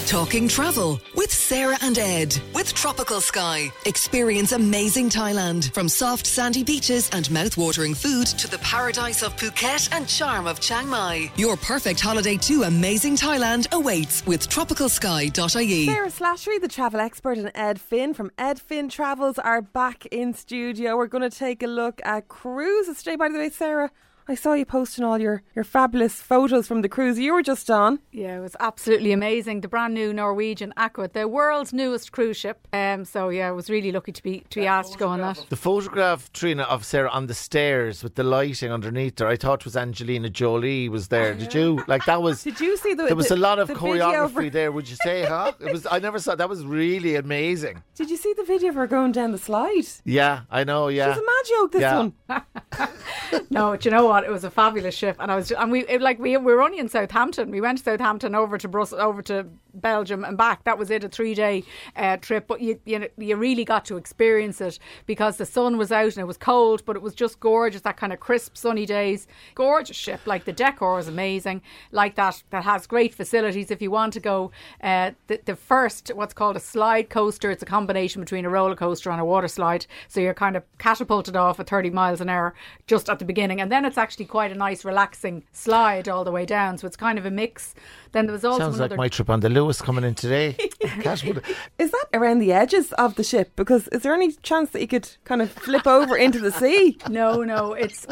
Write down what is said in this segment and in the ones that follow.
Talking travel with Sarah and Ed. With Tropical Sky. Experience amazing Thailand. From soft sandy beaches and mouth-watering food to the paradise of Phuket and charm of Chiang Mai. Your perfect holiday to amazing Thailand awaits with tropicalsky.ie. Sarah Slattery, the travel expert, and Ed Finn from Ed Finn Travels are back in studio. We're going to take a look at cruises today. By the way, Sarah, I saw you posting all your fabulous photos from the cruise you were just on. Yeah, it was absolutely amazing. The brand new Norwegian Aqua, the world's newest cruise ship. So yeah, I was really lucky to be asked to go on that. The photograph, Trina, of Sarah on the stairs with the lighting underneath her, I thought was Angelina Jolie was there. Did you? Like that was. Did you see there was a lot of choreography there? Would you say? Huh? It was. I never saw. That was really amazing. Did you see the video of her going down the slide? Yeah, I know. Yeah, she's a mad joke. This one. No, do you know what? It was a fabulous ship, and we were only in Southampton. We went to Southampton, over to Brussels, over to Belgium and back. That was it, a 3-day trip. But you really got to experience it because the sun was out and it was cold, but it was just gorgeous. That kind of crisp, sunny days. Gorgeous ship. Like the decor is amazing. Like that has great facilities if you want to go. The first, what's called a slide coaster. It's a combination between a roller coaster and a water slide. So you're kind of catapulted off at 30 miles an hour just at the beginning, and then it's actually quite a nice relaxing slide all the way down, so it's kind of a mix. Then there was also sounds like my trip on the Lewis coming in today. Is that around the edges of the ship? Because is there any chance that you could kind of flip over into the sea? No, it's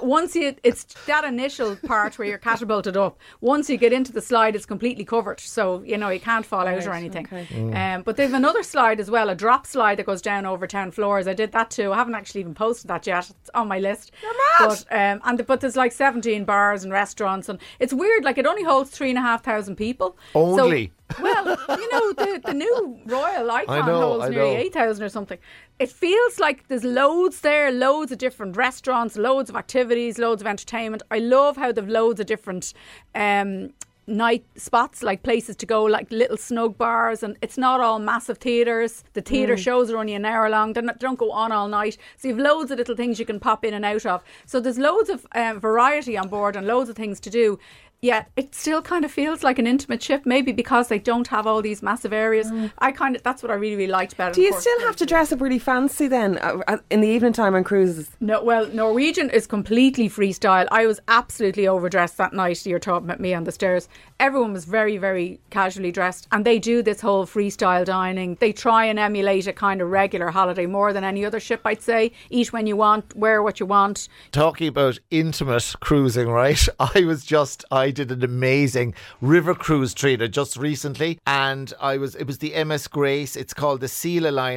that initial part where you're catapulted up. Once you get into the slide, it's completely covered, so you can't fall out or anything. Okay. But they've another slide as well, a drop slide that goes down over 10 floors. I did that too. I haven't actually even posted that yet. It's on my list. You're mad. But there's like 17 bars and restaurants, and it's weird. Like it only holds 3,500 people. Only. So, well, the new Royal Icon holds nearly 8,000 or something. It feels like there's loads there, loads of different restaurants, loads of activities, loads of entertainment. I love how they've loads of different night spots, like places to go, like little snug bars, and it's not all massive theatres. The theatre shows are only an hour long. They don't go on all night, so you've loads of little things you can pop in and out of. So there's loads of variety on board and loads of things to do. Yeah, it still kind of feels like an intimate ship, maybe because they don't have all these massive areas. That's what I really, really liked about it. Do you still have to dress up really fancy then in the evening time on cruises? No, well, Norwegian is completely freestyle. I was absolutely overdressed that night. You're talking about me on the stairs. Everyone was very, very casually dressed, and they do this whole freestyle dining. They try and emulate a kind of regular holiday more than any other ship, I'd say. Eat when you want, wear what you want. Talking about intimate cruising, right? I did an amazing river cruise, Trina, just recently, and it was the MS Grace. It's called the Scylla Line,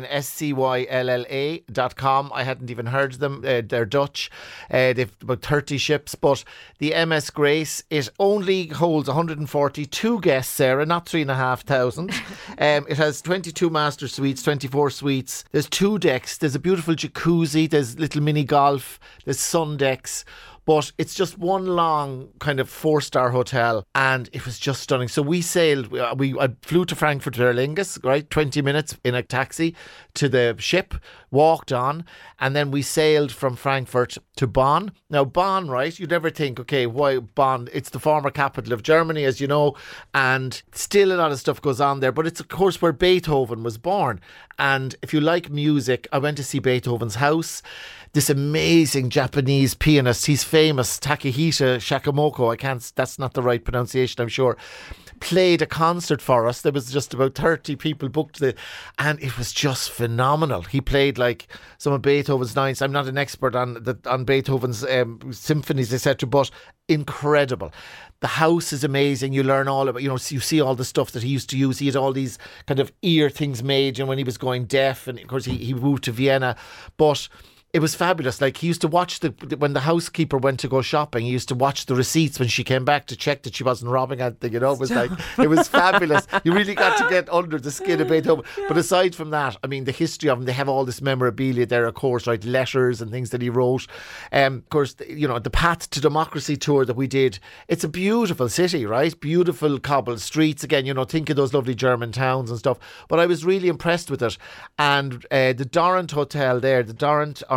SCYLLA.com. I hadn't even heard of them. They're Dutch. They've about 30 ships, but the MS Grace, it only holds 142 guests, Sarah, not 3,500. It has 22 master suites, 24 suites. There's 2 decks. There's a beautiful jacuzzi. There's little mini golf. There's sun decks. But it's just one long kind of 4-star hotel, and it was just stunning. So we sailed, I flew to Frankfurt Aer Lingus, right, 20 minutes in a taxi to the ship, walked on, and then we sailed from Frankfurt to Bonn. Now Bonn, right, you'd never think, okay, why Bonn? It's the former capital of Germany, as you know, and still a lot of stuff goes on there, but it's of course where Beethoven was born. And if you like music, I went to see Beethoven's house. This amazing Japanese pianist, he's famous, Takehita Shakamoto, that's not the right pronunciation, I'm sure, played a concert for us. There was just about 30 people booked and it was just phenomenal. He played like some of Beethoven's nines. I'm not an expert on Beethoven's symphonies, etc., but incredible. The house is amazing. You learn all about, you see all the stuff that he used to use. He had all these kind of ear things made, when he was going deaf, and of course he moved to Vienna, but it was fabulous. Like, he used to watch when the housekeeper went to go shopping, he used to watch the receipts when she came back to check that she wasn't robbing anything. It was it was fabulous. You really got to get under the skin of Beethoven. Yeah. But aside from that, I mean, the history of him, they have all this memorabilia there, of course, right? Letters and things that he wrote. Of course, the Path to Democracy tour that we did. It's a beautiful city, right? Beautiful cobbled streets. Again, think of those lovely German towns and stuff. But I was really impressed with it. And the Dorrant Hotel there, the Dorrant, or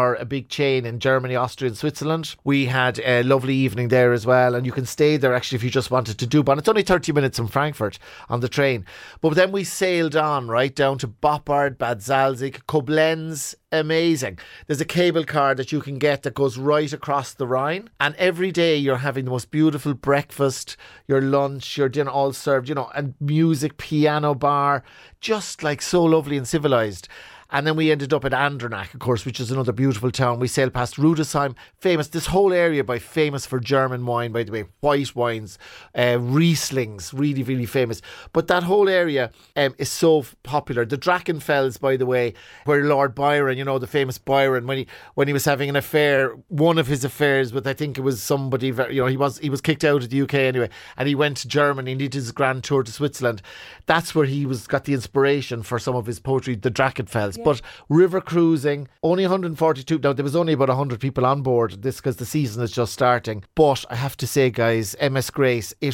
for a big chain in Germany, Austria and Switzerland. We had a lovely evening there as well, and you can stay there actually if you just wanted to do one. It's only 30 minutes from Frankfurt on the train. But then we sailed on right down to Boppard, Bad Salzig, Koblenz. Amazing. There's a cable car that you can get that goes right across the Rhine, and every day you're having the most beautiful breakfast, your lunch, your dinner all served, and music, piano bar, just like so lovely and civilized. And then we ended up at Andernach, of course, which is another beautiful town. We sailed past Rudesheim, famous, this whole area famous for German wine, by the way, white wines, Rieslings, really, really famous. But that whole area is so popular. The Drachenfels, by the way, where Lord Byron, the famous Byron, when he was having an affair, one of his affairs with, I think it was somebody, he was kicked out of the UK anyway, and he went to Germany and he did his grand tour to Switzerland. That's where he got the inspiration for some of his poetry, the Drachenfels. Yeah. But river cruising, only 142. Now, there was only about 100 people on board this because the season is just starting. But I have to say, guys, MS Grace, it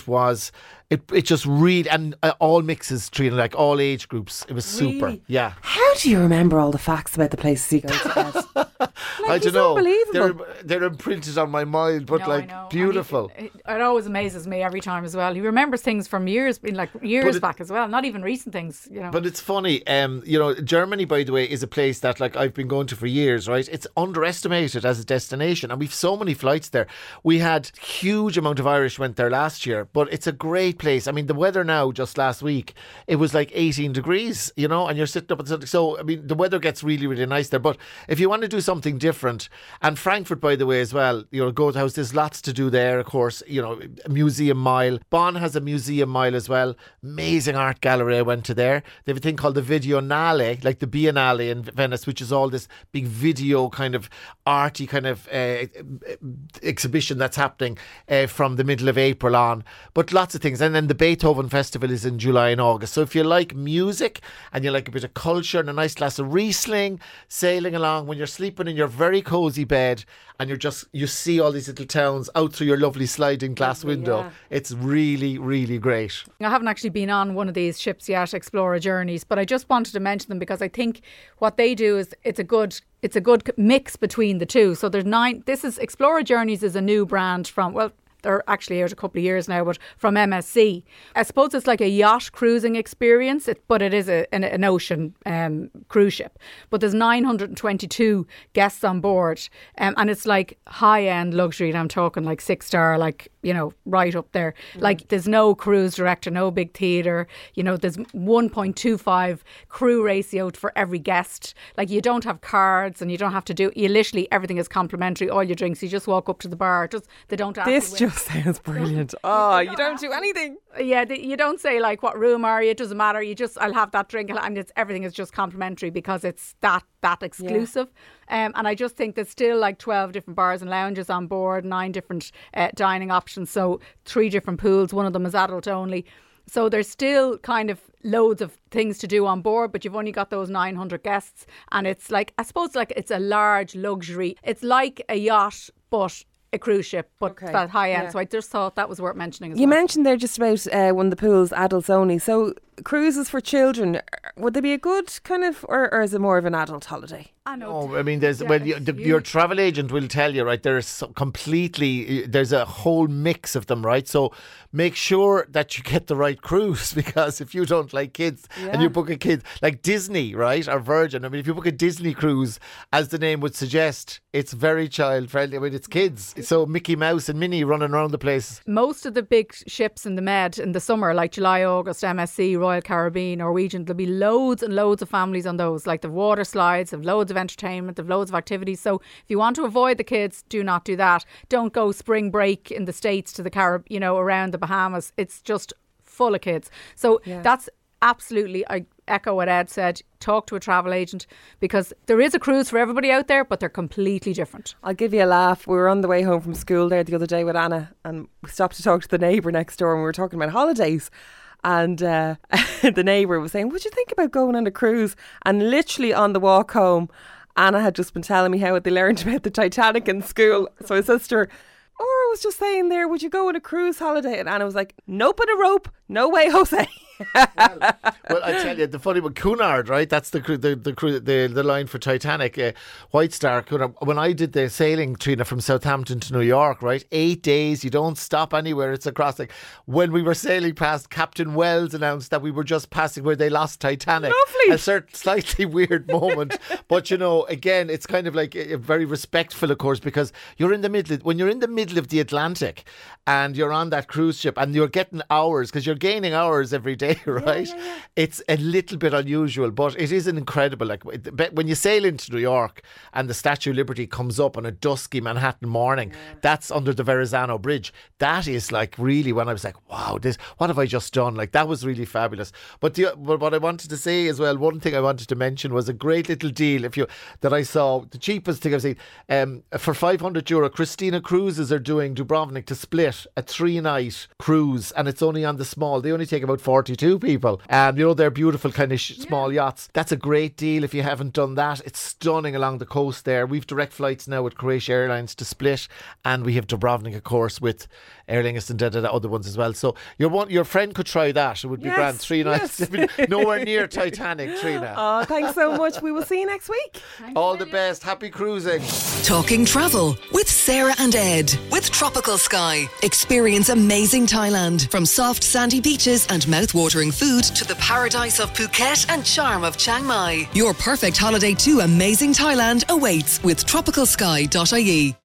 just really, and all mixes, Trina, like all age groups. It was super. Really? Yeah. How do you remember all the facts about the places you go to? I don't know. Unbelievable. They're imprinted on my mind, but beautiful. It always amazes me every time as well. He remembers things from years back as well, not even recent things. But it's funny. Germany, by the way, is a place that I've been going to for years. Right, it's underestimated as a destination, and we've so many flights there. We had huge amount of Irish went there last year, but it's a great place. I mean, the weather now, just last week, it was like 18 degrees, and you're sitting up at something. So, I mean, the weather gets really, really nice there. But if you want to do something different, and Frankfurt, by the way, as well, Goethe House, there's lots to do there, of course, Museum Mile. Bonn has a Museum Mile as well. Amazing art gallery, I went to there. They have a thing called the Videonale, like the Biennale in Venice, which is all this big video kind of arty kind of exhibition that's happening from the middle of April on. But lots of things. And then the Beethoven Festival is in July and August. So if you like music and you like a bit of culture and a nice glass of Riesling, sailing along when you're sleeping in your very cosy bed and you see all these little towns out through your lovely sliding glass window. Yeah. It's really, really great. I haven't actually been on one of these ships yet, Explorer Journeys, but I just wanted to mention them because I think what they do is it's a good mix between the two. So there's 9. This is Explorer Journeys is a new brand from, they're actually out a couple of years now, but from MSC. I suppose it's like a yacht cruising experience, but it is an ocean cruise ship. But there's 922 guests on board, and it's like high-end luxury, and I'm talking like 6-star, right up there. Like there's no cruise director, no big theatre. There's 1.25 crew ratio for every guest. Like you don't have cards, and you don't have to do. You literally everything is complimentary. All your drinks, you just walk up to the bar. They don't ask. This just sounds brilliant. You don't do anything. Yeah, you don't say like what room are you? It doesn't matter. I'll have that drink, and everything is just complimentary because it's that exclusive. Yeah. And I just think there's still like 12 different bars and lounges on board, 9 different dining options. So 3 different pools. One of them is adult only. So there's still kind of loads of things to do on board, but you've only got those 900 guests. And it's like, I suppose like it's a large luxury. It's like a yacht, but a cruise ship, but that high end. Yeah. So I just thought that was worth mentioning as well. You mentioned there just about one of the pools, adults only. So cruises for children, would they be a good kind of, or is it more of an adult holiday? I know. Oh, I mean, your travel agent will tell you, right? There's a whole mix of them, right? So make sure that you get the right cruise, because if you don't like kids and you book a kid, like Disney, right, or Virgin, I mean, if you book a Disney cruise, as the name would suggest, it's very child friendly. I mean, it's kids. So Mickey Mouse and Minnie running around the place. Most of the big ships in the Med in the summer, like July, August, MSC, Royal Caribbean, Norwegian, there'll be loads and loads of families on those. Like the water slides, have loads of entertainment, have loads of activities. So if you want to avoid the kids, do not do that. Don't go spring break in the States to the Caribbean, around the Bahamas. It's just full of kids. So that's absolutely, I echo what Ed said, talk to a travel agent, because there is a cruise for everybody out there, but they're completely different. I'll give you a laugh. We were on the way home from school there the other day with Anna, and we stopped to talk to the neighbour next door, and we were talking about holidays. And the neighbour was saying, would you think about going on a cruise? And literally on the walk home, Anna had just been telling me how they learned about the Titanic in school. So I said to her, Aura was just saying there, would you go on a cruise holiday? And Anna was like, nope, on a rope. No way, Jose. Well, I tell you, the funny one, Cunard, right? That's the line for Titanic. White Star, Cunard. When I did the sailing, Trina, from Southampton to New York, right? 8 days, you don't stop anywhere. It's across. Like when we were sailing past, Captain Wells announced that we were just passing where they lost Titanic. Lovely. A certain slightly weird moment, but again, it's kind of like a very respectful, of course, because when you're in the middle of the Atlantic and you're on that cruise ship and you're getting hours, because you're gaining hours every day, right? Yeah. It's a little bit unusual, but it is an incredible. Like when you sail into New York and the Statue of Liberty comes up on a dusky Manhattan morning, that's under the Verrazano Bridge. That is like really when I was like, wow, what have I just done? Like that was really fabulous. But what I wanted to say as well, one thing I wanted to mention was a great little deal that I saw. The cheapest thing I've seen for €500, Christina Cruises are doing Dubrovnik to Split, a 3-night cruise, and it's only on the small. They only take about 42 people. They're beautiful kind of small yachts. That's a great deal if you haven't done that. It's stunning along the coast there. We've direct flights now with Croatia Airlines to Split, and we have Dubrovnik, of course, with Aer Lingus and other ones as well. So your friend could try that. It would be grand. 3 nights. Nowhere near Titanic, Trina. Oh, thanks so much. We will see you next week. All the best. Happy cruising. Talking travel with Sarah and Ed. With Tropical Sky. Experience amazing Thailand. From soft sandy beaches and mouth-watering food to the paradise of Phuket and charm of Chiang Mai. Your perfect holiday to amazing Thailand awaits with tropicalsky.ie.